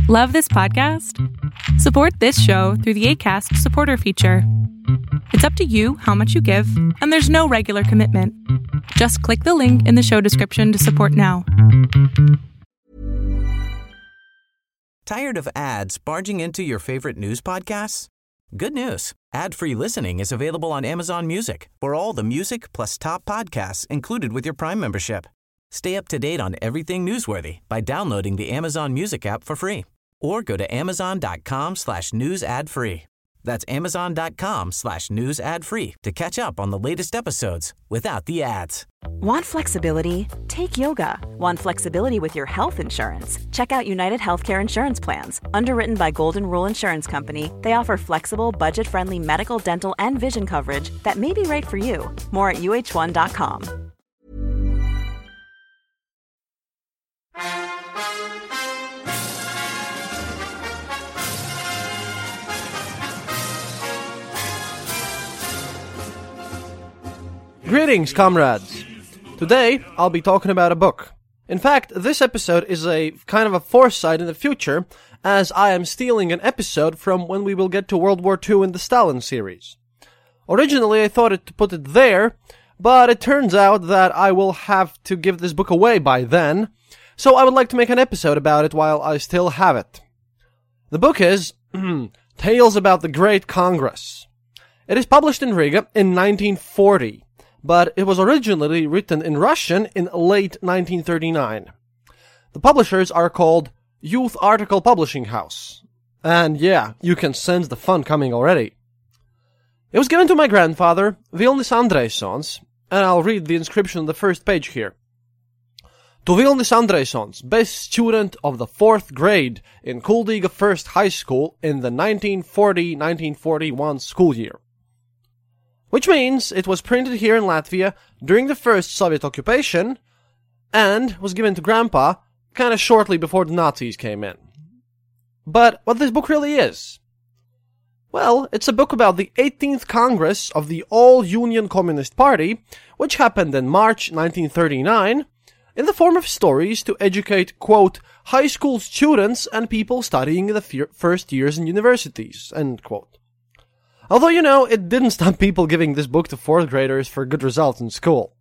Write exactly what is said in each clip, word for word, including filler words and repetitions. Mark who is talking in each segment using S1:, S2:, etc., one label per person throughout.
S1: Love this podcast? Support this show through the Acast supporter feature. It's up to you how much you give, and there's no regular commitment. Just click the link in the show description to support now.
S2: Tired of ads barging into your favorite news podcasts? Good news. Ad-free listening is available on Amazon Music for all the music plus top podcasts included with your Prime membership. Stay up to date on everything newsworthy by downloading the Amazon Music app for free or go to amazon.com slash news ad free. That's amazon.com slash news ad free to catch up on the latest episodes without the ads.
S3: Want flexibility? Take yoga. Want flexibility with your health insurance? Check out United Healthcare Insurance Plans. Underwritten by Golden Rule Insurance Company, they offer flexible, budget-friendly medical, dental, and vision coverage that may be right for you. More at U H one dot com.
S4: Greetings, comrades! Today, I'll be talking about a book. In fact, this episode is a kind of a foresight in the future, as I am stealing an episode from when we will get to World War Two in the Stalin series. Originally, I thought it to put it there, but it turns out that I will have to give this book away by then, so I would like to make an episode about it while I still have it. The book is Tales About the Great Congress. It is published in Riga in nineteen forty. But it was originally written in Russian in late nineteen thirty-nine. The publishers are called Youth Article Publishing House. And yeah, you can sense the fun coming already. It was given to my grandfather, Vilnis Andrejsons, and I'll read the inscription on the first page here. To Vilnis Andrejsons, best student of the fourth grade in Kuldiga First High School in the nineteen forty nineteen forty-one school year. Which means it was printed here in Latvia during the first Soviet occupation and was given to Grandpa kind of shortly before the Nazis came in. But what this book really is? Well, it's a book about the eighteenth Congress of the All-Union Communist Party, which happened in March nineteen thirty-nine, in the form of stories to educate, quote, high school students and people studying in the fir- first years in universities, end quote. Although, you know, it didn't stop people giving this book to fourth graders for good results in school.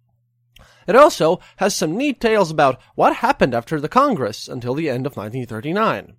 S4: It also has some neat tales about what happened after the Congress until the end of nineteen thirty-nine.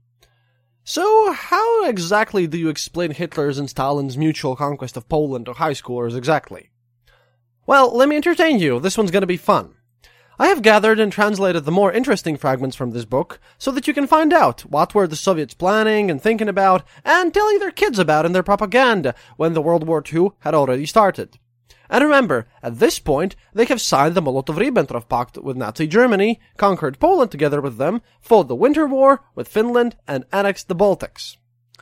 S4: So, how exactly do you explain Hitler's and Stalin's mutual conquest of Poland to high schoolers exactly? Well, let me entertain you. This one's gonna be fun. I have gathered and translated the more interesting fragments from this book so that you can find out what were the Soviets planning and thinking about and telling their kids about in their propaganda when the World War Two had already started. And remember, at this point, they have signed the Molotov-Ribbentrop Pact with Nazi Germany, conquered Poland together with them, fought the Winter War with Finland, and annexed the Baltics.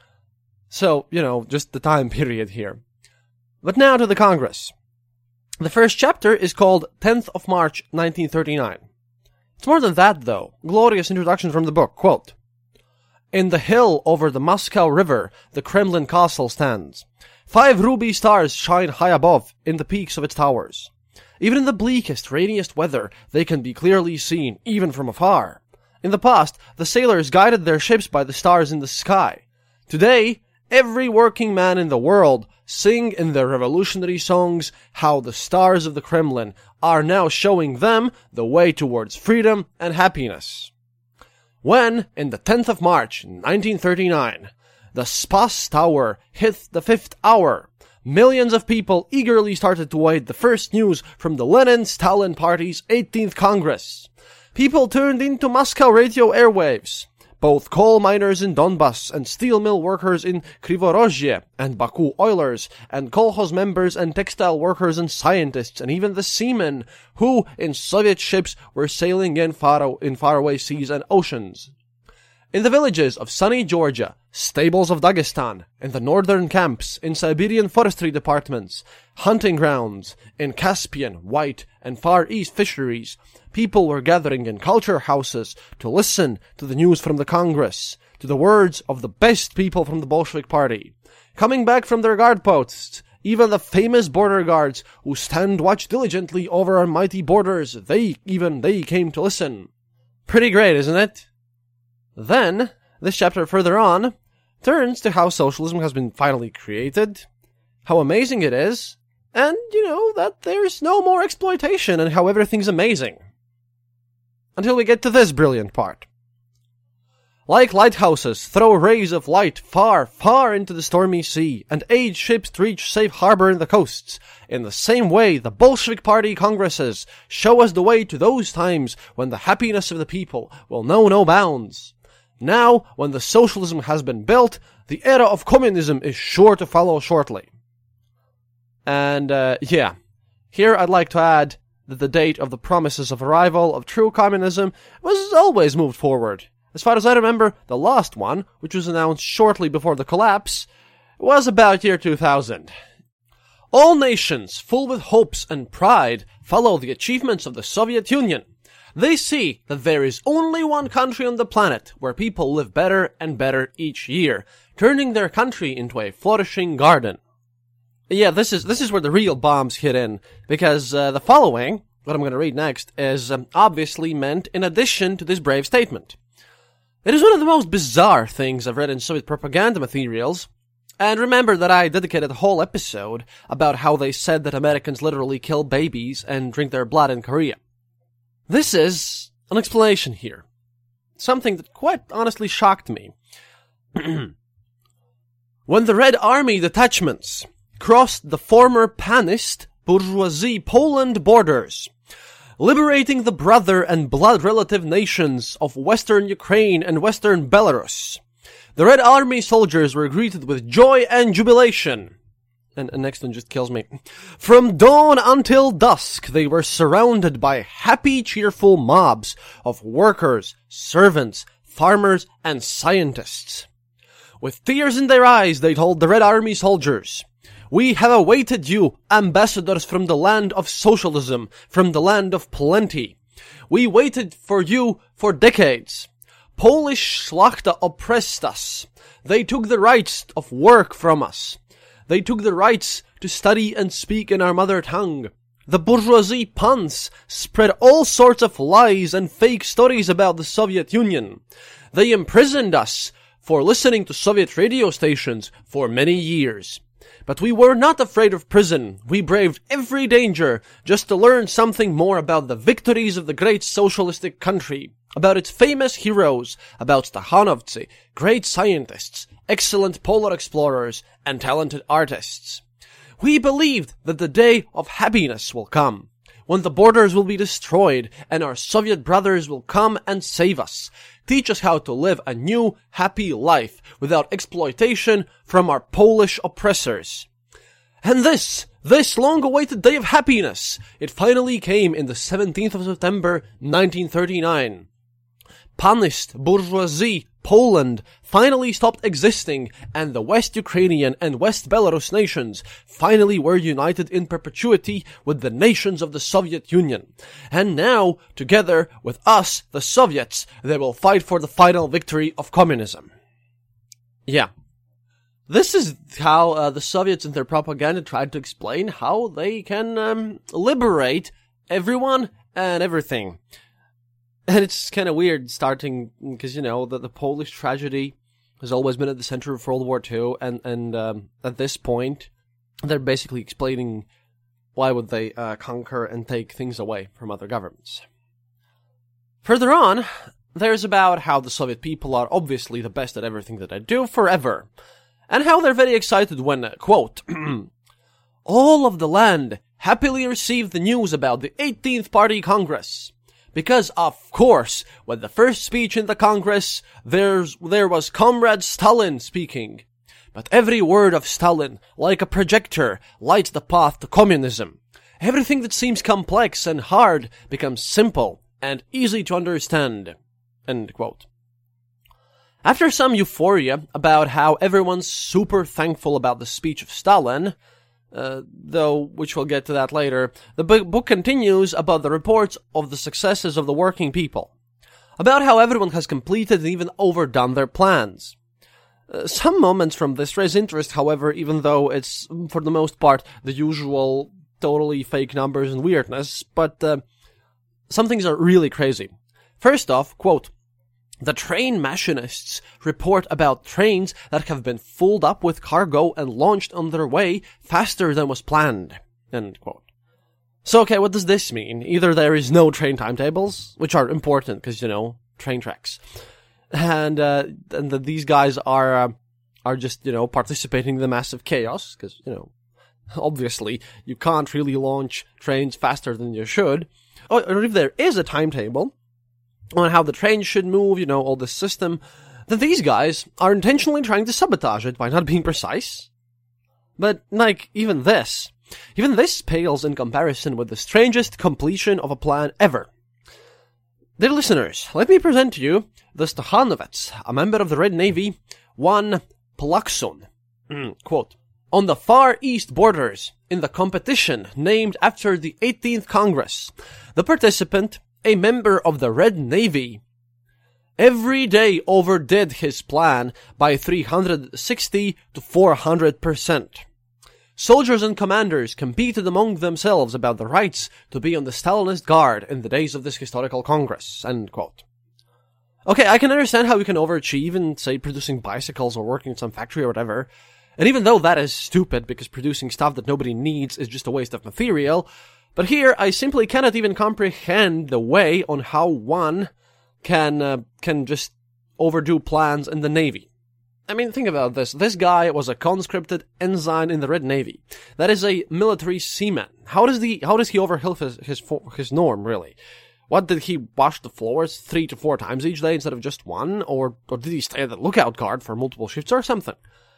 S4: So, you know, just the time period here. But now to the Congress. The first chapter is called tenth of March nineteen thirty-nine. It's more than that, though. Glorious introduction from the book. Quote, in the hill over the Moscow River, the Kremlin castle stands. Five ruby stars shine high above in the peaks of its towers. Even in the bleakest, rainiest weather, they can be clearly seen, even from afar. In the past, the sailors guided their ships by the stars in the sky. Today, every working man in the world sing in their revolutionary songs how the stars of the Kremlin are now showing them the way towards freedom and happiness. When, in the tenth of March, nineteen thirty-nine, the Spas Tower hit the fifth hour, millions of people eagerly started to await the first news from the Lenin-Stalin Party's eighteenth Congress. People tuned into Moscow radio airwaves. Both coal miners in Donbass and steel mill workers in Krivorozhye and Baku oilers and kolkhoz members and textile workers and scientists and even the seamen who, in Soviet ships, were sailing in, far- in faraway seas and oceans. In the villages of sunny Georgia, stables of Dagestan, in the northern camps, in Siberian forestry departments, hunting grounds, in Caspian, White, and Far East fisheries, people were gathering in culture houses to listen to the news from the Congress, to the words of the best people from the Bolshevik Party. Coming back from their guard posts, even the famous border guards who stand watch diligently over our mighty borders, they, even they came to listen. Pretty great, isn't it? Then, this chapter further on turns to how socialism has been finally created, how amazing it is, and, you know, that there's no more exploitation and how everything's amazing. Until we get to this brilliant part. Like lighthouses throw rays of light far, far into the stormy sea, and aid ships to reach safe harbor in the coasts. In the same way, the Bolshevik Party congresses show us the way to those times when the happiness of the people will know no bounds. Now, when the socialism has been built, the era of communism is sure to follow shortly. And, uh, yeah. Here I'd like to add that the date of the promises of arrival of true communism was always moved forward. As far as I remember, the last one, which was announced shortly before the collapse, was about year two thousand. All nations, full with hopes and pride, follow the achievements of the Soviet Union. They see that there is only one country on the planet where people live better and better each year, turning their country into a flourishing garden. Yeah, this is this is where the real bombs hit in, because uh, the following, what I'm going to read next, is um, obviously meant in addition to this brave statement. It is one of the most bizarre things I've read in Soviet propaganda materials, and remember that I dedicated a whole episode about how they said that Americans literally kill babies and drink their blood in Korea. This is an explanation here. Something that quite honestly shocked me. When the Red Army detachments crossed the former panist bourgeoisie Poland borders, liberating the brother and blood relative nations of Western Ukraine and Western Belarus, the Red Army soldiers were greeted with joy and jubilation. And the next one just kills me. From dawn until dusk, they were surrounded by happy, cheerful mobs of workers, servants, farmers, and scientists. With tears in their eyes, they told the Red Army soldiers, "We have awaited you, ambassadors from the land of socialism, from the land of plenty. We waited for you for decades. Polish Szlachta oppressed us. They took the rights of work from us. They took the rights to study and speak in our mother tongue. The bourgeoisie pans spread all sorts of lies and fake stories about the Soviet Union. They imprisoned us for listening to Soviet radio stations for many years. But we were not afraid of prison. We braved every danger just to learn something more about the victories of the great socialistic country, about its famous heroes, about Stakhanovцы, great scientists, excellent polar explorers, and talented artists. We believed that the day of happiness will come, when the borders will be destroyed and our Soviet brothers will come and save us, teach us how to live a new, happy life without exploitation from our Polish oppressors. And this, this long-awaited day of happiness, it finally came in the seventeenth of September, nineteen thirty-nine. Panist bourgeoisie Poland finally stopped existing, and the West Ukrainian and West Belarus nations finally were united in perpetuity with the nations of the Soviet Union. And now, together with us, the Soviets, they will fight for the final victory of communism. Yeah. This is how uh, the Soviets in their propaganda tried to explain how they can um, liberate everyone and everything. And it's kind of weird starting, because, you know, the, the Polish tragedy has always been at the center of World War Two, and, and um, at this point, they're basically explaining why would they uh, conquer and take things away from other governments. Further on, there's about how the Soviet people are obviously the best at everything that they do forever, and how they're very excited when, uh, quote, all of the land happily received the news about the eighteenth Party Congress. Because, of course, when the first speech in the Congress, there's, there was Comrade Stalin speaking. But every word of Stalin, like a projector, lights the path to communism. Everything that seems complex and hard becomes simple and easy to understand. End quote. After some euphoria about how everyone's super thankful about the speech of Stalin, Uh, though, which we'll get to that later, the book continues about the reports of the successes of the working people, about how everyone has completed and even overdone their plans. Uh, some moments from this raise interest, however, even though it's, for the most part, the usual totally fake numbers and weirdness, but uh, some things are really crazy. First off, quote, The train machinists report about trains that have been filled up with cargo and launched on their way faster than was planned. End quote. So, okay, what does this mean? Either there is no train timetables, which are important because, you know, train tracks, and uh, and that these guys are uh, are just, you know, participating in the massive chaos because, you know, obviously you can't really launch trains faster than you should. Or, or if there is a timetable on how the train should move, you know, all this system, then these guys are intentionally trying to sabotage it by not being precise. But, like, even this, even this pales in comparison with the strangest completion of a plan ever. Dear listeners, let me present to you the Stahanovets, a member of the Red Navy, one Plakson. Quote, on the far east borders, in the competition named after the eighteenth Congress, the participant, a member of the Red Navy, every day overdid his plan by three hundred sixty to four hundred percent. Soldiers and commanders competed among themselves about the rights to be on the Stalinist guard in the days of this historical Congress. End quote. Okay, I can understand how you can overachieve in, say, producing bicycles or working in some factory or whatever. And even though that is stupid, because producing stuff that nobody needs is just a waste of material, but here I simply cannot even comprehend the way on how one can uh, can just overdo plans in the Navy. I mean, think about this. This guy was a conscripted ensign in the Red Navy. That is a military seaman. How does the how does he overhill his his his norm, really? What, did he wash the floors three to four times each day instead of just one? Or, or did he stay at the lookout guard for multiple shifts or something?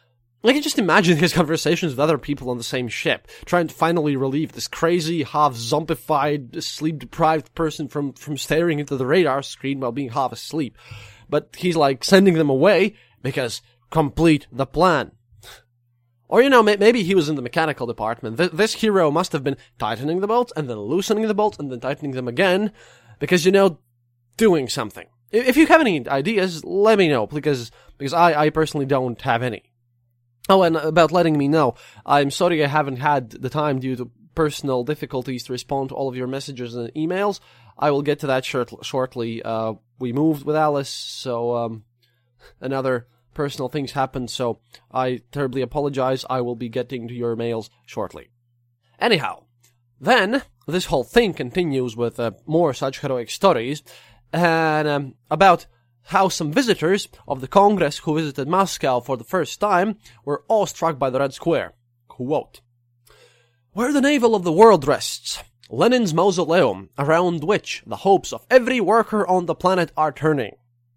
S4: I can just imagine his conversations with other people on the same ship, trying to finally relieve this crazy, half-zombified, sleep-deprived person from, from staring into the radar screen while being half asleep. But he's like sending them away because complete the plan. Or, you know, may- maybe he was in the mechanical department. Th- this hero must have been tightening the bolts and then loosening the bolts and then tightening them again because, you know, doing something. If you have any ideas, let me know, because, because I, I personally don't have any. Oh, and about letting me know, I'm sorry I haven't had the time due to personal difficulties to respond to all of your messages and emails. I will get to that short- shortly. Uh, we moved with Alice, so, um, another personal things happened, so I terribly apologize. I will be getting to your mails shortly. Anyhow, then, this whole thing continues with uh, more such heroic stories, and um, about how some visitors of the Congress who visited Moscow for the first time were awestruck by the Red Square. Quote, where the navel of the world rests, Lenin's mausoleum, around which the hopes of every worker on the planet are turning.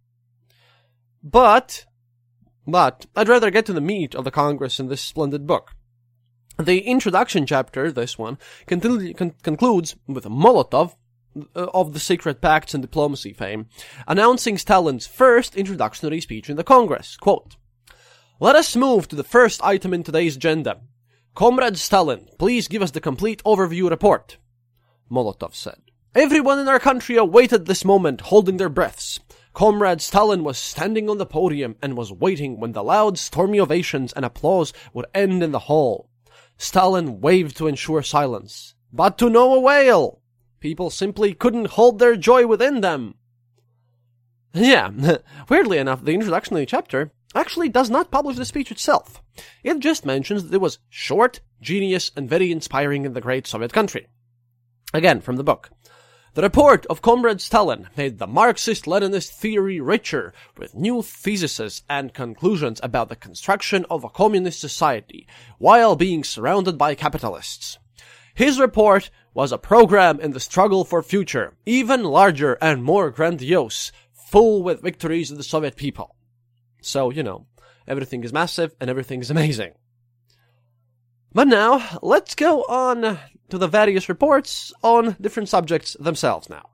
S4: But, but, I'd rather get to the meat of the Congress in this splendid book. The introduction chapter, this one, continu- con- concludes with Molotov, of the secret pacts and diplomacy fame, announcing Stalin's first introductory speech in the Congress. Quote, let us move to the first item in today's agenda. Comrade Stalin, please give us the complete overview report. Molotov said. Everyone in our country awaited this moment, holding their breaths. Comrade Stalin was standing on the podium and was waiting when the loud, stormy ovations and applause would end in the hall. Stalin waved to ensure silence, but to no avail. People simply couldn't hold their joy within them. Yeah, weirdly enough, the introductory chapter actually does not publish the speech itself. It just mentions that it was short, genius, and very inspiring in the great Soviet country. Again, from the book. The report of Comrade Stalin made the Marxist-Leninist theory richer with new theses and conclusions about the construction of a communist society while being surrounded by capitalists. His report was a program in the struggle for future, even larger and more grandiose, full with victories of the Soviet people. So, you know, everything is massive and everything is amazing. But now, let's go on to the various reports on different subjects themselves now.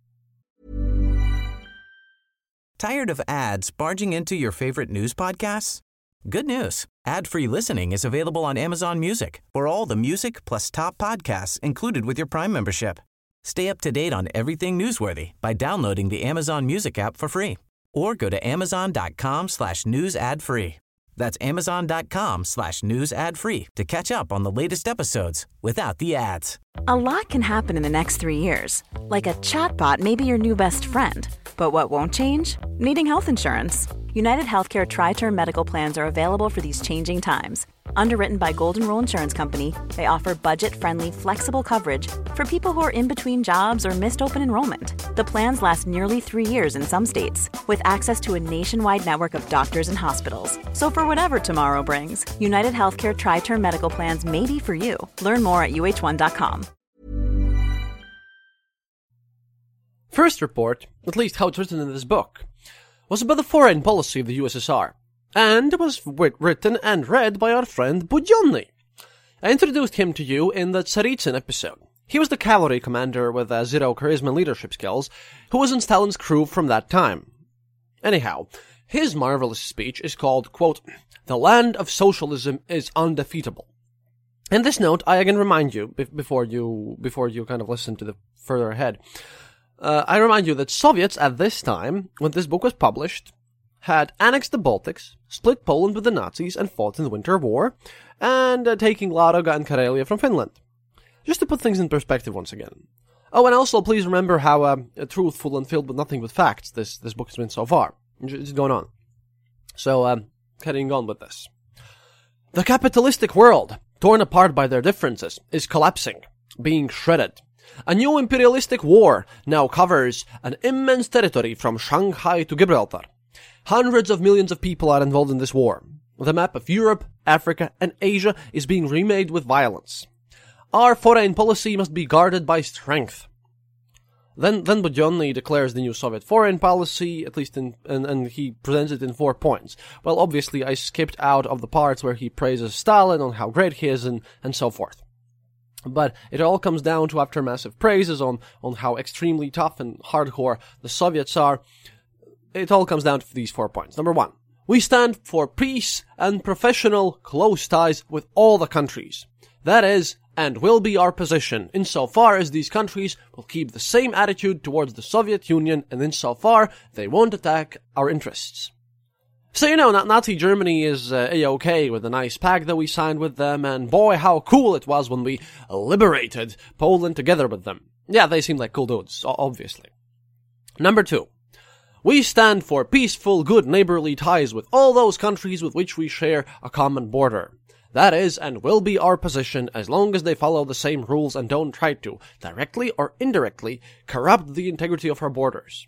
S2: Tired of ads barging into your favorite news podcasts? Good news. Ad-free listening is available on Amazon Music for all the music plus top podcasts included with your Prime membership. Stay up to date on everything newsworthy by downloading the Amazon Music app for free or go to amazon.com slash news ad free. That's amazon.com slash news ad free to catch up on the latest episodes without the ads.
S3: A lot can happen in the next three years. Like a chatbot may be your new best friend. But what won't change? Needing health insurance. United Healthcare Tri-Term Medical Plans are available for these changing times. Underwritten by Golden Rule Insurance Company, they offer budget-friendly, flexible coverage for people who are in between jobs or missed open enrollment. The plans last nearly three years in some states, with access to a nationwide network of doctors and hospitals. So for whatever tomorrow brings, United Healthcare Tri-Term Medical Plans may be for you. Learn more at U H one dot com.
S4: First report, at least how it's written in this book, was about the foreign policy of the U S S R, and it was written and read by our friend Budyonny. I introduced him to you in the Tsaritsyn episode. He was the cavalry commander with uh, zero charisma and leadership skills, who was in Stalin's crew from that time. Anyhow, his marvelous speech is called, quote, "The land of socialism is undefeatable." In this note, I again remind you, be- before you before you kind of listen to the further ahead, Uh, I remind you that Soviets at this time, when this book was published, had annexed the Baltics, split Poland with the Nazis, and fought in the Winter War, and uh, taking Ladoga and Karelia from Finland. Just to put things in perspective once again. Oh, and also please remember how uh, truthful and filled with nothing but facts this, this book has been so far. It's going on. So, um, carrying on with this. The capitalistic world, torn apart by their differences, is collapsing, being shredded. A new imperialistic war now covers an immense territory from Shanghai to Gibraltar. Hundreds of millions of people are involved in this war. The map of Europe, Africa, and Asia is being remade with violence. Our foreign policy must be guarded by strength. Then, then Budyonny declares the new Soviet foreign policy, at least in, and, and he presents it in four points. Well, obviously, I skipped out of the parts where he praises Stalin on how great he is and, and so forth. But it all comes down to, after massive praises on, on how extremely tough and hardcore the Soviets are, it all comes down to these four points. Number one, we stand for peace and professional close ties with all the countries. That is, and will be our position, insofar as these countries will keep the same attitude towards the Soviet Union, and insofar they won't attack our interests. So, you know, Nazi Germany is uh, A-okay with the nice pact that we signed with them, and boy, how cool it was when we liberated Poland together with them. Yeah, they seem like cool dudes, obviously. Number two, we stand for peaceful, good neighborly ties with all those countries with which we share a common border. That is, and will be our position as long as they follow the same rules and don't try to, directly or indirectly, corrupt the integrity of our borders.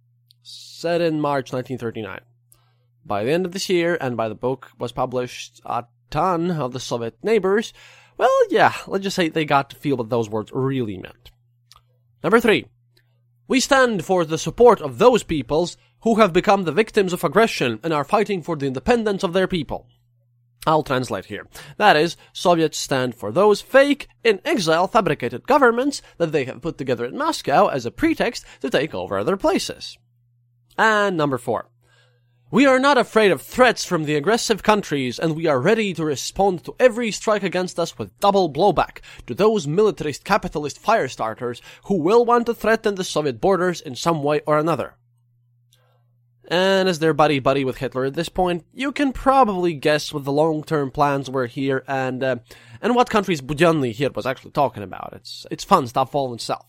S4: Said in March nineteen thirty-nine. By the end of this year, and by the book was published, a ton of the Soviet neighbors, well, yeah, let's just say they got to feel what those words really meant. Number three, we stand for the support of those peoples who have become the victims of aggression and are fighting for the independence of their people. I'll translate here. That is, Soviets stand for those fake, in-exile, fabricated governments that they have put together in Moscow as a pretext to take over other places. And number four, we are not afraid of threats from the aggressive countries, and we are ready to respond to every strike against us with double blowback to those militarist capitalist firestarters who will want to threaten the Soviet borders in some way or another. And as their buddy-buddy with Hitler at this point, you can probably guess what the long-term plans were here, and uh, and what countries Budyonny here was actually talking about. It's it's fun stuff all in itself.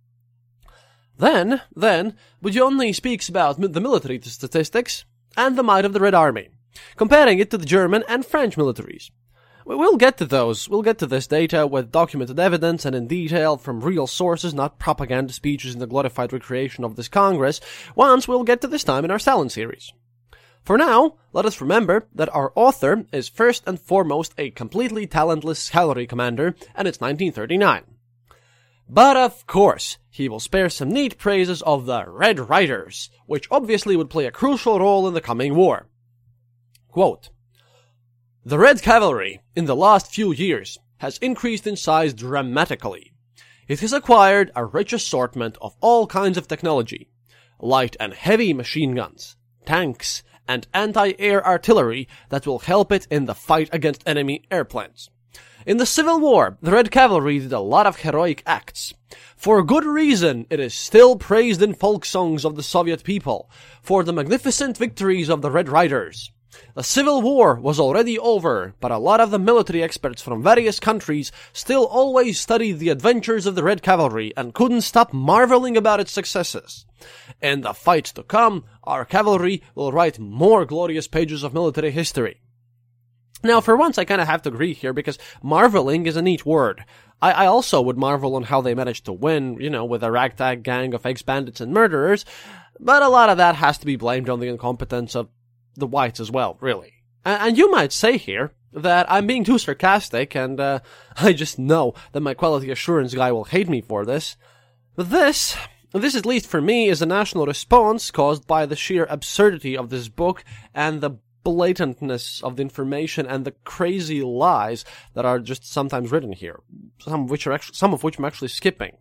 S4: Then, then, Budyonny speaks about the military statistics and the might of the Red Army, comparing it to the German and French militaries. We'll get to those, we'll get to this data with documented evidence and in detail from real sources, not propaganda speeches in the glorified recreation of this Congress, once we'll get to this time in our Stalin series. For now, let us remember that our author is first and foremost a completely talentless cavalry commander, and it's nineteen thirty-nine. But of course, he will spare some neat praises of the Red Riders, which obviously would play a crucial role in the coming war. Quote, the Red Cavalry, in the last few years, has increased in size dramatically. It has acquired a rich assortment of all kinds of technology, light and heavy machine guns, tanks, and anti-air artillery that will help it in the fight against enemy airplanes. In the Civil War, the Red Cavalry did a lot of heroic acts. For good reason, it is still praised in folk songs of the Soviet people for the magnificent victories of the Red Riders. The Civil War was already over, but a lot of the military experts from various countries still always studied the adventures of the Red Cavalry and couldn't stop marveling about its successes. In the fights to come, our cavalry will write more glorious pages of military history. Now, for once, I kind of have to agree here, because marveling is a neat word. I, I also would marvel on how they managed to win, you know, with a ragtag gang of ex-bandits and murderers, but a lot of that has to be blamed on the incompetence of the whites as well, really. And, and you might say here that I'm being too sarcastic, and uh, I just know that my quality assurance guy will hate me for this. But this, this at least for me, is a national response caused by the sheer absurdity of this book and the blatantness of the information and the crazy lies that are just sometimes written here, some of which are actually, some of which I'm actually skipping.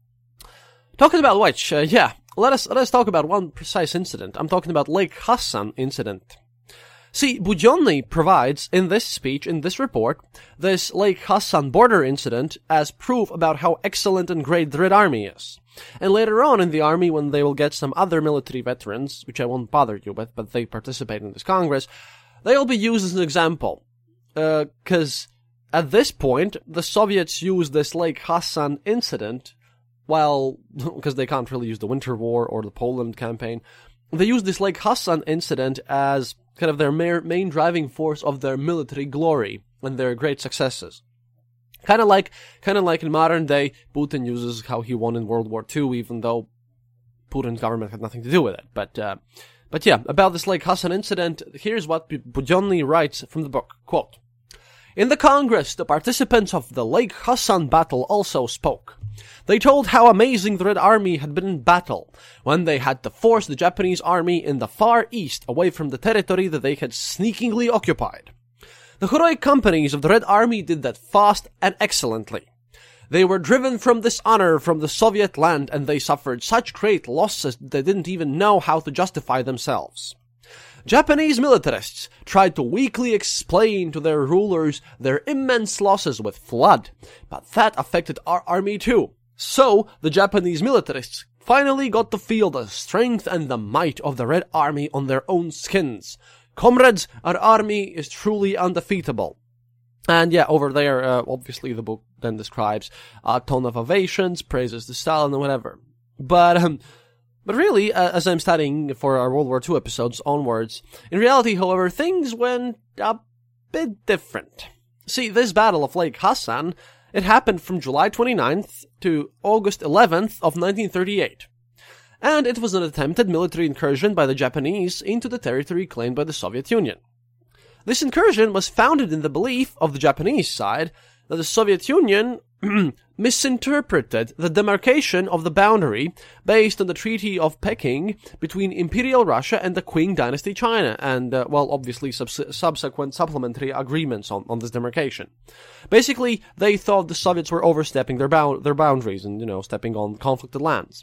S4: Talking about which, uh, yeah, let us let us talk about one precise incident. I'm talking about Lake Hassan incident. See, Budionny provides in this speech, in this report, this Lake Hassan border incident as proof about how excellent and great the Red Army is. And later on in the army, when they will get some other military veterans, which I won't bother you with, but they participate in this Congress, they'll be used as an example. Uh, cause at this point, the Soviets use this Lake Hassan incident, well, because they can't really use the Winter War or the Poland campaign, they use this Lake Hassan incident as kind of their main driving force of their military glory and their great successes. Kind of like, kind of like in modern day, Putin uses how he won in World War Two, even though Putin's government had nothing to do with it. But, uh, but yeah, about this Lake Hassan incident, here's what Budionny writes from the book. Quote, "In the Congress, the participants of the Lake Hassan battle also spoke. They told how amazing the Red Army had been in battle, when they had to force the Japanese army in the far east away from the territory that they had sneakingly occupied. The heroic companies of the Red Army did that fast and excellently. They were driven from this honor from the Soviet land, and they suffered such great losses that they didn't even know how to justify themselves. Japanese militarists tried to weakly explain to their rulers their immense losses with flood, but that affected our army too. So, the Japanese militarists finally got to feel the strength and the might of the Red Army on their own skins. Comrades, our army is truly undefeatable." And yeah, over there, uh, obviously the book then describes a ton of ovations, praises to Stalin and whatever. But, um, but really, uh, as I'm studying for our World War Two episodes onwards, in reality, however, things went a bit different. See, this Battle of Lake Hassan, it happened from July twenty-ninth to August eleventh of nineteen thirty-eight. And it was an attempted military incursion by the Japanese into the territory claimed by the Soviet Union. This incursion was founded in the belief of the Japanese side that the Soviet Union misinterpreted the demarcation of the boundary based on the Treaty of Peking between Imperial Russia and the Qing Dynasty China, and, uh, well, obviously subs- subsequent supplementary agreements on, on this demarcation. Basically, they thought the Soviets were overstepping their, bou- their boundaries and, you know, stepping on conflicted lands.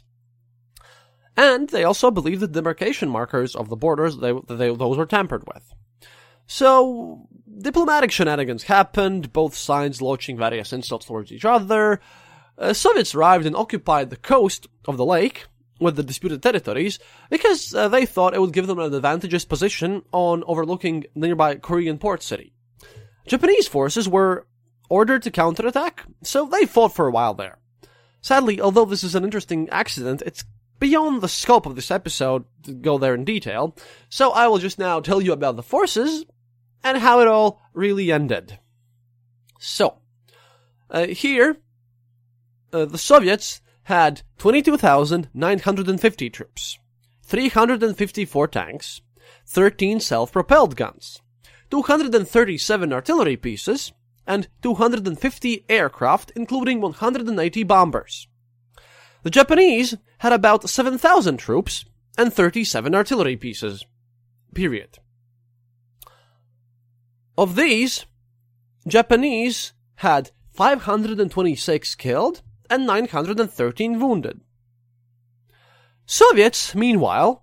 S4: And they also believed the demarcation markers of the borders, they, they, those were tampered with. So, diplomatic shenanigans happened, both sides launching various insults towards each other. Uh, Soviets arrived and occupied the coast of the lake with the disputed territories because uh, they thought it would give them an advantageous position on overlooking the nearby Korean port city. Japanese forces were ordered to counterattack, so they fought for a while there. Sadly, although this is an interesting accident, it's beyond the scope of this episode to go there in detail, so I will just now tell you about the forces and how it all really ended. So, uh, here, uh, the Soviets had twenty-two thousand nine hundred fifty troops, three hundred fifty-four tanks, thirteen self-propelled guns, two hundred thirty-seven artillery pieces, and two hundred fifty aircraft, including one hundred eighty bombers. The Japanese had about seven thousand troops and thirty-seven artillery pieces. Period. Of these, Japanese had five hundred twenty-six killed and nine hundred thirteen wounded. Soviets, meanwhile,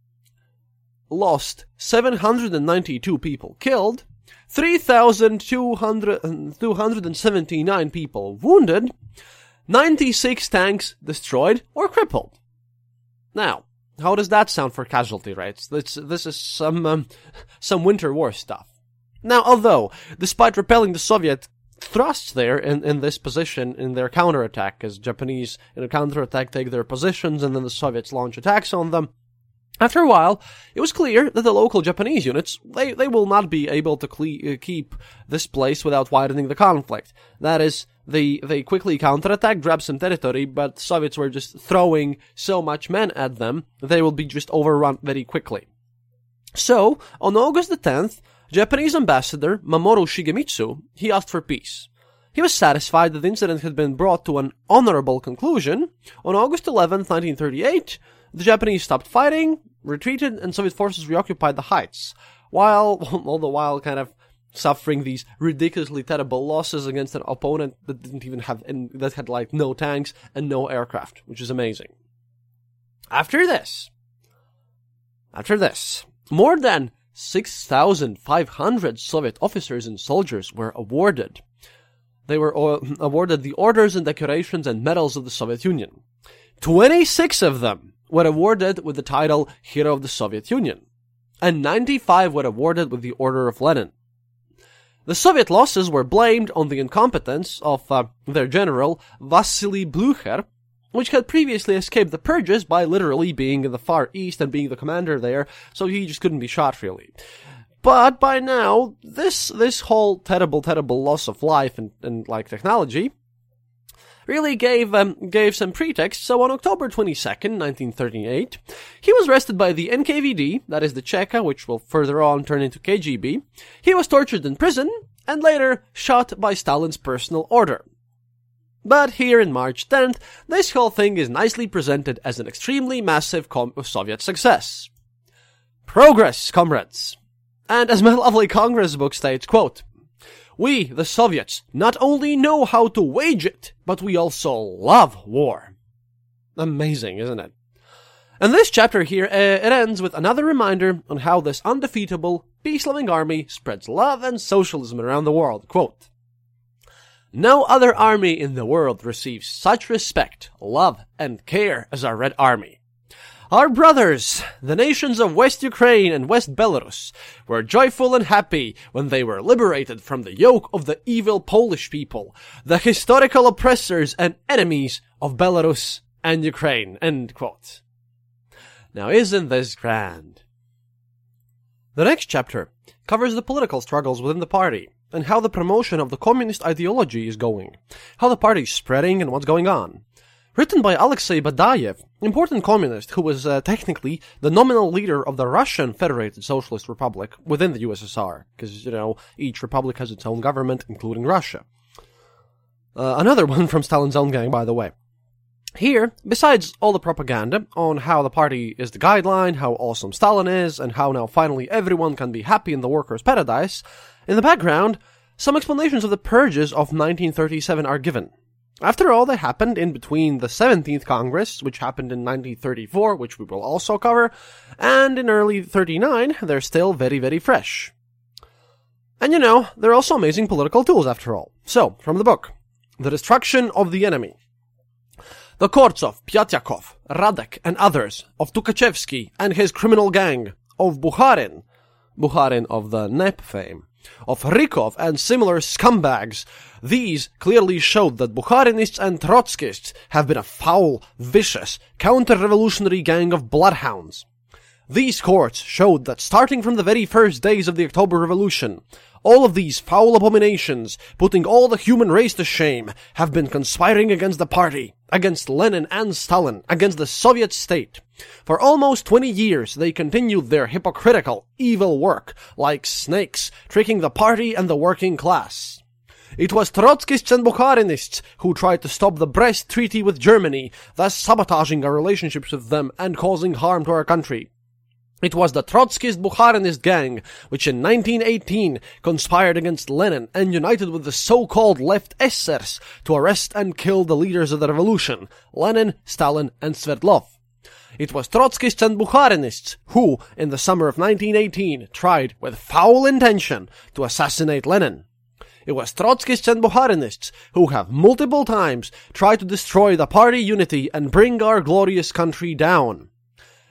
S4: lost seven hundred ninety-two people killed, three thousand two hundred seventy-nine people wounded, ninety-six tanks destroyed or crippled. Now, How does that sound for casualty rates? This, this is some, um, some Winter War stuff. Now, although, despite repelling the Soviet thrusts there in, in this position in their counterattack, as Japanese in a counterattack take their positions and then the Soviets launch attacks on them, after a while, it was clear that the local Japanese units, they, they will not be able to cle- uh, keep this place without widening the conflict. That is, they, they quickly counterattack, grab some territory, but Soviets were just throwing so much men at them, they will be just overrun very quickly. So, on August the tenth, Japanese ambassador Mamoru Shigemitsu, he asked for peace. He was satisfied that the incident had been brought to an honorable conclusion. On August eleventh, nineteen thirty-eight, the Japanese stopped fighting, retreated, and Soviet forces reoccupied the heights, while, all the while kind of suffering these ridiculously terrible losses against an opponent that didn't even have, that had like no tanks and no aircraft, which is amazing. After this, after this, more than six thousand five hundred Soviet officers and soldiers were awarded. They were uh, awarded the orders and decorations and medals of the Soviet Union. twenty-six of them were awarded with the title Hero of the Soviet Union, and ninety-five were awarded with the Order of Lenin. The Soviet losses were blamed on the incompetence of uh, their general, Vasily Blücher, which had previously escaped the purges by literally being in the Far East and being the commander there, so he just couldn't be shot, really. But by now, this this whole terrible, terrible loss of life and, and like, technology really gave um, gave some pretext, so on October twenty-second, nineteen thirty-eight, he was arrested by the N K V D, that is the Cheka, which will further on turn into K G B. He was tortured in prison, and later shot by Stalin's personal order. But here in March tenth, this whole thing is nicely presented as an extremely massive com- Soviet success. Progress, comrades! And as my lovely Congress book states, quote, "We, the Soviets, not only know how to wage it, but we also love war." Amazing, isn't it? And this chapter here, uh, it ends with another reminder on how this undefeatable, peace-loving army spreads love and socialism around the world. Quote, "No other army in the world receives such respect, love, and care as our Red Army. Our brothers, the nations of West Ukraine and West Belarus, were joyful and happy when they were liberated from the yoke of the evil Polish people, the historical oppressors and enemies of Belarus and Ukraine." End quote. Now isn't this grand? The next chapter covers the political struggles within the party, and how the promotion of the communist ideology is going, how the party is spreading and what's going on. Written by Alexei Badayev, important communist who was uh, technically the nominal leader of the Russian Federated Socialist Republic within the U S S R, because, you know, each republic has its own government, including Russia. Uh, another one from Stalin's own gang, by the way. Here, besides all the propaganda on how the party is the guideline, how awesome Stalin is, and how now finally everyone can be happy in the workers' paradise, in the background, some explanations of the purges of nineteen thirty-seven are given. After all, they happened in between the seventeenth Congress, which happened in nineteen thirty-four, which we will also cover, and in early thirty-nine, they're still very, very fresh. And you know, they're also amazing political tools after all. So, from the book, The Destruction of the Enemy. The courts of Pyatyakov, Radek, and others, of Tukhachevsky and his criminal gang, of Bukharin, Bukharin of the N E P fame, of Rykov and similar scumbags, these clearly showed that Bukharinists and Trotskyists have been a foul, vicious, counter-revolutionary gang of bloodhounds. These courts showed that starting from the very first days of the October Revolution, all of these foul abominations, putting all the human race to shame, have been conspiring against the party, against Lenin and Stalin, against the Soviet state. For almost twenty years they continued their hypocritical, evil work, like snakes, tricking the party and the working class. It was Trotskyists and Bukharinists who tried to stop the Brest Treaty with Germany, thus sabotaging our relationships with them and causing harm to our country. It was the Trotskyist-Bukharinist gang which in nineteen eighteen conspired against Lenin and united with the so-called left Essers to arrest and kill the leaders of the revolution, Lenin, Stalin, and Sverdlov. It was Trotskyists and Bukharinists who, in the summer of nineteen eighteen, tried, with foul intention, to assassinate Lenin. It was Trotskyists and Bukharinists who have multiple times tried to destroy the party unity and bring our glorious country down.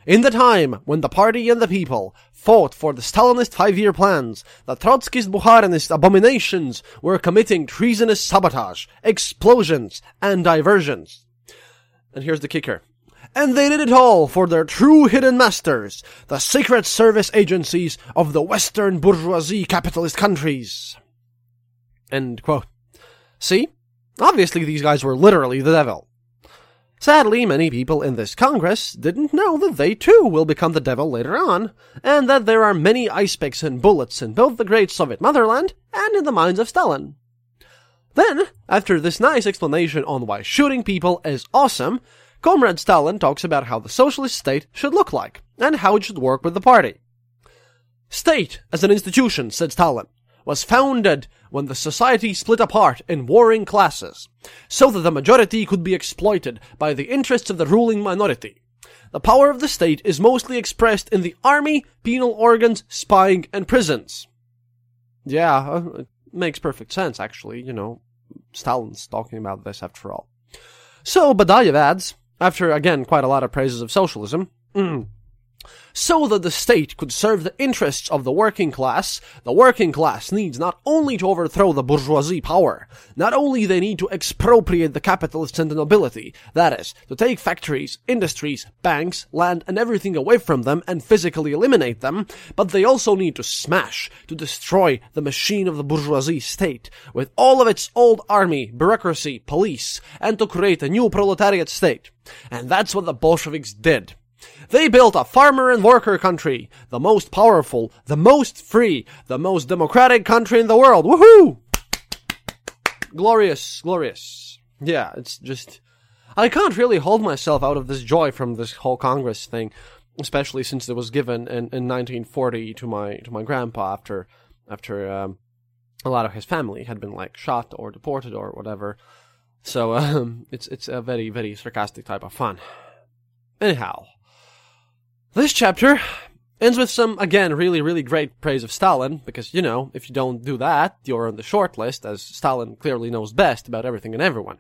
S4: In the time when the party and the people fought for the Stalinist five-year plans, the Trotskyist-Bukharinist abominations were committing treasonous sabotage, explosions, and diversions. And here's the kicker. And they did it all for their true hidden masters, the secret service agencies of the Western bourgeoisie capitalist countries. End quote. See? Obviously these guys were literally the devil. Sadly, many people in this Congress didn't know that they too will become the devil later on, and that there are many ice picks and bullets in both the great Soviet motherland and in the minds of Stalin. Then, after this nice explanation on why shooting people is awesome, Comrade Stalin talks about how the socialist state should look like, and how it should work with the party. State, as an institution, said Stalin, was founded when the society split apart in warring classes, so that the majority could be exploited by the interests of the ruling minority. The power of the state is mostly expressed in the army, penal organs, spying, and prisons. Yeah, uh, it makes perfect sense, actually, you know, Stalin's talking about this after all. So, Badayev adds, after, again, quite a lot of praises of socialism, mm, so that the state could serve the interests of the working class, the working class needs not only to overthrow the bourgeoisie power, not only they need to expropriate the capitalists and the nobility, that is, to take factories, industries, banks, land, and everything away from them and physically eliminate them, but they also need to smash, to destroy the machine of the bourgeoisie state, with all of its old army, bureaucracy, police, and to create a new proletariat state. And that's what the Bolsheviks did. They built a farmer and worker country, the most powerful, the most free, the most democratic country in the world. Woohoo! Glorious, glorious. Yeah, it's just... I can't really hold myself out of this joy from this whole Congress thing, especially since it was given in, in nineteen forty to my to my grandpa after after um, a lot of his family had been like shot or deported or whatever. So um, it's it's a very very sarcastic type of fun. Anyhow. This chapter ends with some, again, really, really great praise of Stalin, because, you know, if you don't do that, you're on the short list, as Stalin clearly knows best about everything and everyone.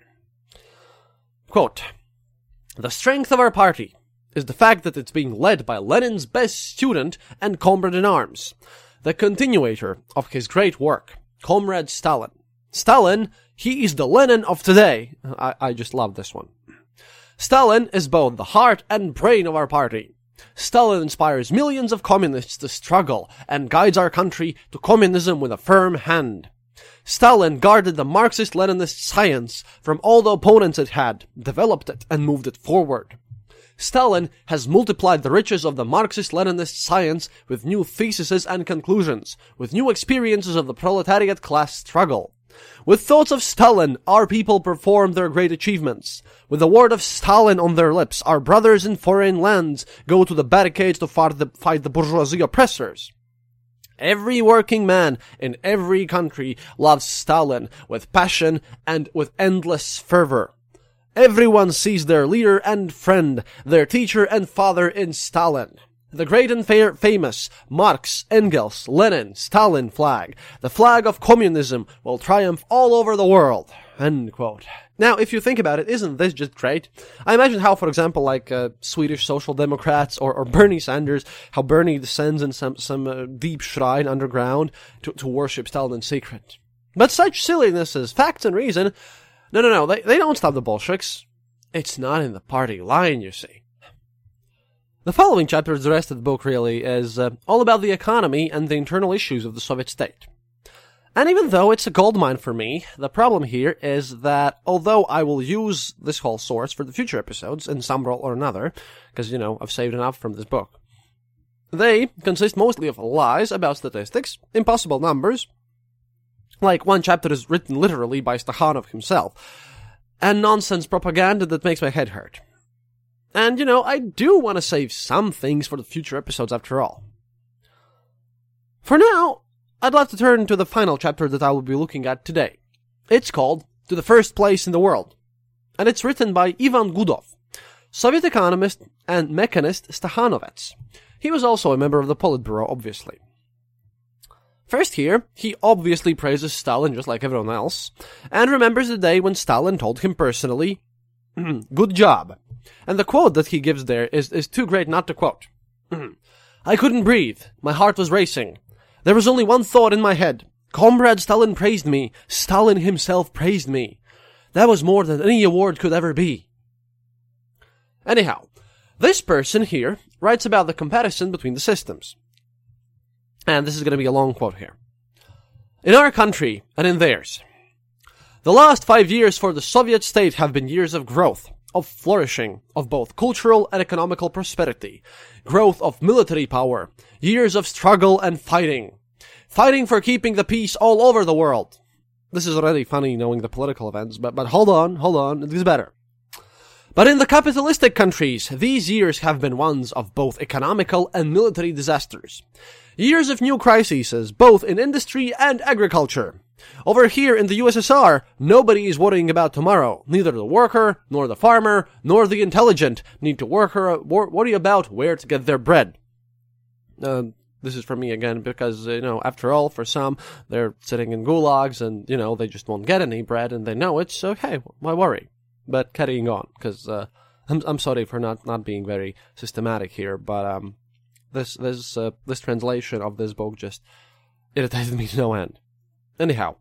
S4: Quote, "The strength of our party is the fact that it's being led by Lenin's best student and comrade in arms, the continuator of his great work, Comrade Stalin. Stalin, he is the Lenin of today." I, I just love this one. "Stalin is both the heart and brain of our party. Stalin inspires millions of communists to struggle and guides our country to communism with a firm hand. Stalin guarded the Marxist-Leninist science from all the opponents it had, developed it, and moved it forward. Stalin has multiplied the riches of the Marxist-Leninist science with new theses and conclusions, with new experiences of the proletariat class struggle. With thoughts of Stalin, our people perform their great achievements. With the word of Stalin on their lips, our brothers in foreign lands go to the barricades to fight the, fight the bourgeoisie oppressors. Every working man in every country loves Stalin with passion and with endless fervor. Everyone sees their leader and friend, their teacher and father in Stalin. The great and fa- famous Marx, Engels, Lenin, Stalin flag, the flag of communism, will triumph all over the world." End quote. Now, if you think about it, isn't this just great? I imagine how, for example, like uh, Swedish Social Democrats or, or Bernie Sanders, how Bernie descends in some some uh, deep shrine underground to, to worship Stalin in secret. But such silliness as facts and reason, no, no, no, they, they don't stop the Bolsheviks. It's not in the party line, you see. The following chapter, the rest of the book really, is uh, all about the economy and the internal issues of the Soviet state. And even though it's a goldmine for me, the problem here is that although I will use this whole source for the future episodes in some role or another, because, you know, I've saved enough from this book, they consist mostly of lies about statistics, impossible numbers, like one chapter is written literally by Stakhanov himself, and nonsense propaganda that makes my head hurt. And, you know, I do want to save some things for the future episodes after all. For now, I'd like to turn to the final chapter that I will be looking at today. It's called To the First Place in the World, and it's written by Ivan Gudov, Soviet economist and mechanist Stakhanovets. He was also a member of the Politburo, obviously. First here, he obviously praises Stalin just like everyone else, and remembers the day when Stalin told him personally, "Good job. And the quote that he gives there is, is too great not to quote. I couldn't breathe. My heart was racing. There was only one thought in my head. Comrade Stalin praised me. Stalin himself praised me. That was more than any award could ever be. Anyhow, this person here writes about the comparison between the systems. And this is going to be a long quote here. In our country and in theirs, the last five years for the Soviet state have been years of growth, of flourishing, of both cultural and economical prosperity, growth of military power, years of struggle and fighting, fighting for keeping the peace all over the world. This is already funny knowing the political events, but, but hold on, hold on, it gets better. But in the capitalistic countries, these years have been ones of both economical and military disasters. Years of new crises, both in industry and agriculture. Over here in the U S S R, nobody is worrying about tomorrow. Neither the worker, nor the farmer, nor the intelligent need to work or worry about where to get their bread. Uh, this is for me again, because, you know, after all, for some, they're sitting in gulags and, you know, they just won't get any bread and they know it, so hey, why worry? But carrying on, because uh, I'm I'm sorry for not, not being very systematic here, but um, this this uh, this translation of this book just irritated me to no end. Anyhow,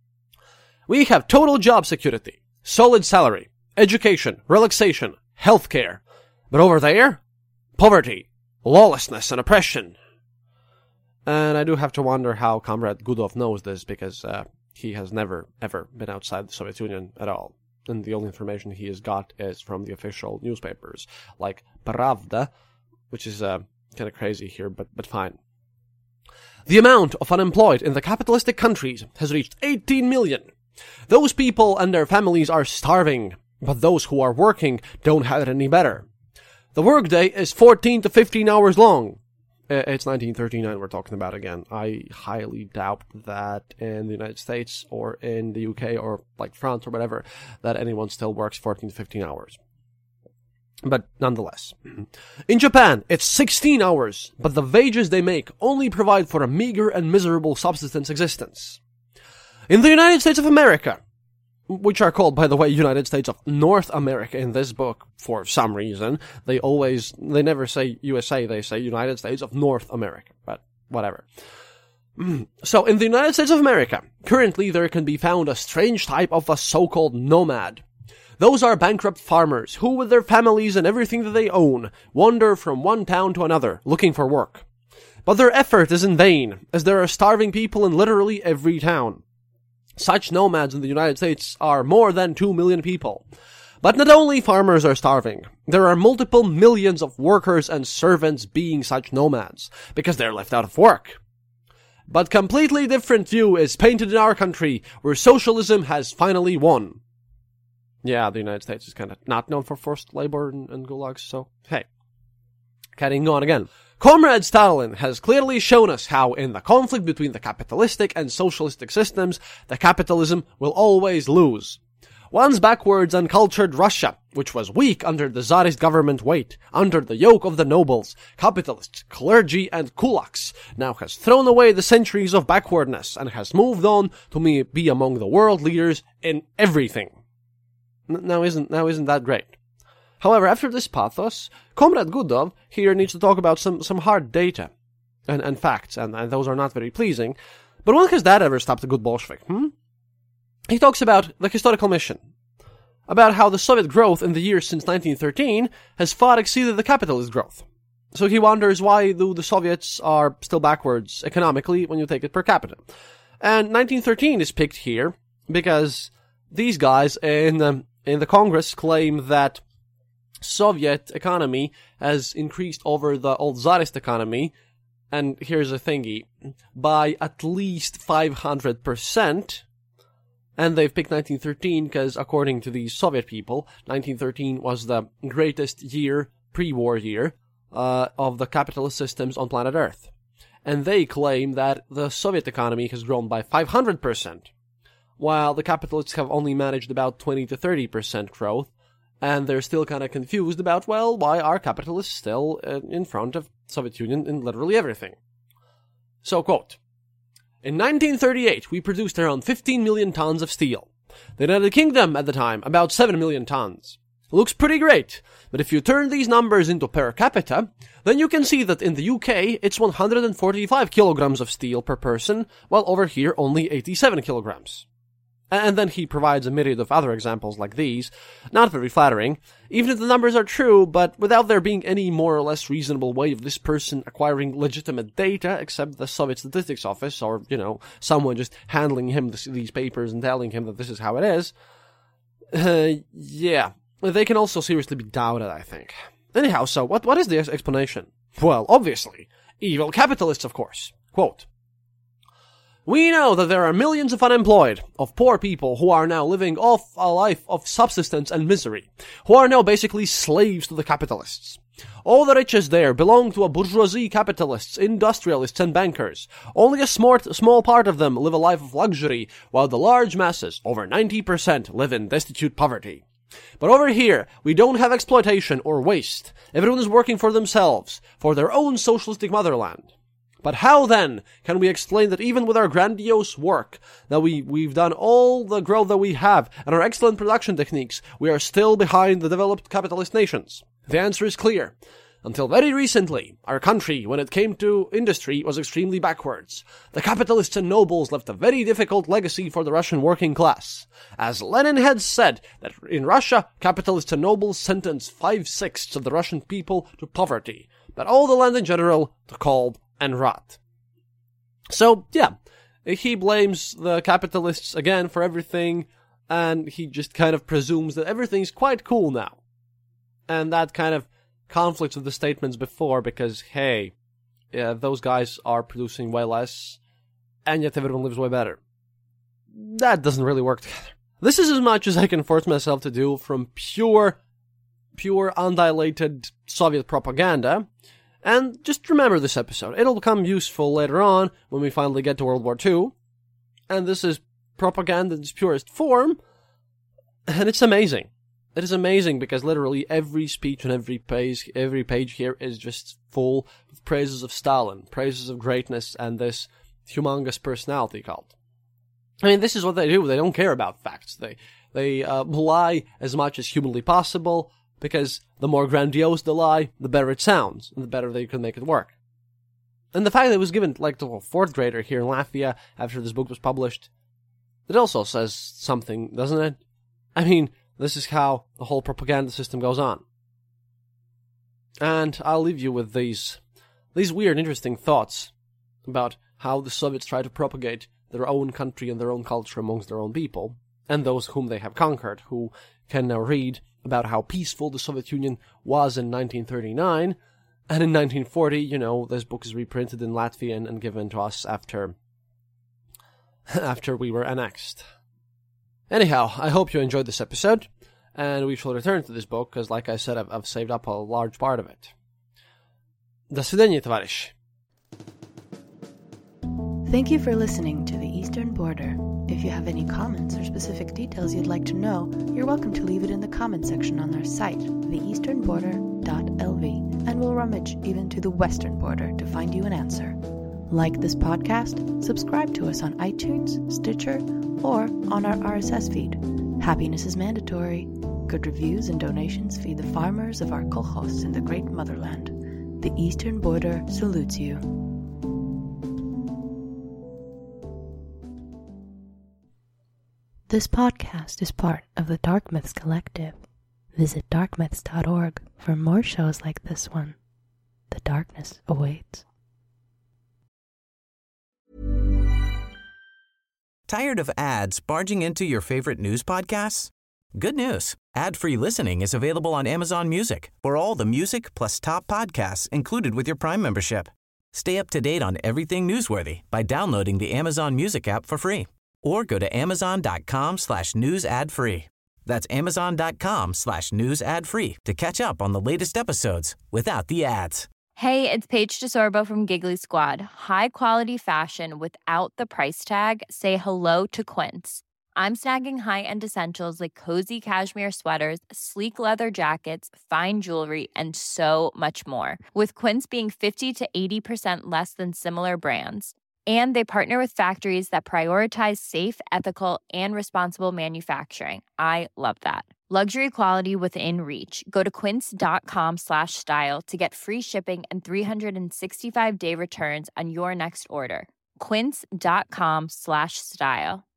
S4: we have total job security, solid salary, education, relaxation, healthcare, but over there, poverty, lawlessness, and oppression. And I do have to wonder how Comrade Gudov knows this, because uh, he has never ever been outside the Soviet Union at all. And the only information he has got is from the official newspapers, like Pravda, which is uh, kind of crazy here, but, but fine. The amount of unemployed in the capitalistic countries has reached eighteen million. Those people and their families are starving, but those who are working don't have it any better. The workday is fourteen to fifteen hours long. It's nineteen thirty-nine we're talking about again. I highly doubt that in the United States or in the U K or like France or whatever, that anyone still works fourteen to fifteen hours. But nonetheless. In Japan, it's sixteen hours, but the wages they make only provide for a meager and miserable subsistence existence. In the United States of America, which are called, by the way, United States of North America in this book, for some reason. They always, they never say U S A, they say United States of North America, but whatever. So, in the United States of America, currently there can be found a strange type of a so-called nomad. Those are bankrupt farmers who, with their families and everything that they own, wander from one town to another, looking for work. But their effort is in vain, as there are starving people in literally every town. Such nomads in the United States are more than two million people. But not only farmers are starving, there are multiple millions of workers and servants being such nomads, because they're left out of work. But completely different view is painted in our country, where socialism has finally won. Yeah, the United States is kind of not known for forced labor and, and gulags, so hey. Carrying on again. Comrade Stalin has clearly shown us how in the conflict between the capitalistic and socialistic systems, the capitalism will always lose. Once backwards uncultured Russia, which was weak under the Tsarist government weight, under the yoke of the nobles, capitalists, clergy, and kulaks, now has thrown away the centuries of backwardness and has moved on to be among the world leaders in everything. Now isn't, now isn't that great? However, after this pathos, Comrade Gudov here needs to talk about some, some hard data and, and facts, and, and those are not very pleasing. But when has that ever stopped a good Bolshevik, hmm? He talks about the historical mission, about how the Soviet growth in the years since nineteen thirteen has far exceeded the capitalist growth. So he wonders why do the Soviets are still backwards economically when you take it per capita. And nineteen thirteen is picked here because these guys in, um, in the Congress claim that Soviet economy has increased over the old Tsarist economy, and here's a thingy, by at least five hundred percent, and they've picked nineteen thirteen because, according to these Soviet people, nineteen thirteen was the greatest year, pre-war year, uh, of the capitalist systems on planet Earth. And they claim that the Soviet economy has grown by five hundred percent, while the capitalists have only managed about twenty to thirty percent growth. And they're still kind of confused about, well, why are capitalists still uh, in front of Soviet Union in literally everything? So, quote, in nineteen thirty-eight, we produced around fifteen million tons of steel. The United Kingdom, at the time, about seven million tons. Looks pretty great, but if you turn these numbers into per capita, then you can see that in the U K it's one hundred forty-five kilograms of steel per person, while over here only eighty-seven kilograms. And then he provides a myriad of other examples like these, not very flattering, even if the numbers are true, but without there being any more or less reasonable way of this person acquiring legitimate data, except the Soviet Statistics Office, or, you know, someone just handling him this, these papers and telling him that this is how it is. Uh, yeah. They can also seriously be doubted, I think. Anyhow, so what what is the explanation? Well, obviously, evil capitalists, of course. Quote, "We know that there are millions of unemployed, of poor people who are now living off a life of subsistence and misery, who are now basically slaves to the capitalists. All the riches there belong to a bourgeoisie capitalists, industrialists, and bankers. Only a smart, small part of them live a life of luxury, while the large masses, over ninety percent, live in destitute poverty. But over here, we don't have exploitation or waste. Everyone is working for themselves, for their own socialistic motherland. But how, then, can we explain that even with our grandiose work, that we, we've done all the growth that we have, and our excellent production techniques, we are still behind the developed capitalist nations? The answer is clear. Until very recently, our country, when it came to industry, was extremely backwards. The capitalists and nobles left a very difficult legacy for the Russian working class. As Lenin had said, that in Russia, capitalists and nobles sentenced five-sixths of the Russian people to poverty, but all the land in general to cold and rot." So, yeah, he blames the capitalists again for everything, and he just kind of presumes that everything's quite cool now. And that kind of conflicts with the statements before, because, hey, yeah, those guys are producing way less, and yet everyone lives way better. That doesn't really work together. This is as much as I can force myself to do from pure, pure, undilated Soviet propaganda. And just remember this episode. It'll become useful later on when we finally get to World War Two. And this is propaganda in its purest form. And it's amazing. It is amazing because literally every speech and every page, every page here is just full of praises of Stalin, praises of greatness, and this humongous personality cult. I mean, this is what they do. They don't care about facts. They they uh, lie as much as humanly possible, because the more grandiose the lie, the better it sounds, and the better they can make it work. And the fact that it was given, like, to a fourth grader here in Latvia after this book was published, it also says something, doesn't it? I mean, this is how the whole propaganda system goes on. And I'll leave you with these, these weird, interesting thoughts about how the Soviets try to propagate their own country and their own culture amongst their own people, and those whom they have conquered, who can now read about how peaceful the Soviet Union was in nineteen thirty-nine, and in nineteen forty, you know, this book is reprinted in Latvian and given to us after, after we were annexed. Anyhow, I hope you enjoyed this episode, and we shall return to this book, because like I said, I've, I've saved up a large part of it. До свидания, товарищ.
S5: Thank you for listening to The Eastern Border. If you have any comments or specific details you'd like to know, you're welcome to leave it in the comment section on our site, the eastern border dot l v, and we'll rummage even to the western border to find you an answer. Like this podcast, subscribe to us on iTunes, Stitcher, or on our R S S feed. Happiness is mandatory. Good reviews and donations feed the farmers of our kolkhos in the great motherland. The Eastern Border salutes you. This podcast is part of the Dark Myths Collective. Visit dark myths dot org for more shows like this one. The darkness awaits.
S2: Tired of ads barging into your favorite news podcasts? Good news. Ad-free listening is available on Amazon Music for all the music plus top podcasts included with your Prime membership. Stay up to date on everything newsworthy by downloading the Amazon Music app for free. Or go to amazon.com slash news ad free. That's amazon.com slash news ad free to catch up on the latest episodes without the ads.
S6: Hey, it's Paige DeSorbo from Giggly Squad. High quality fashion without the price tag. Say hello to Quince. I'm snagging high-end essentials like cozy cashmere sweaters, sleek leather jackets, fine jewelry, and so much more. With Quince being fifty to eighty percent less than similar brands. And they partner with factories that prioritize safe, ethical, and responsible manufacturing. I love that. Luxury quality within reach. Go to quince.com slash style to get free shipping and three sixty-five day returns on your next order. Quince.com slash style.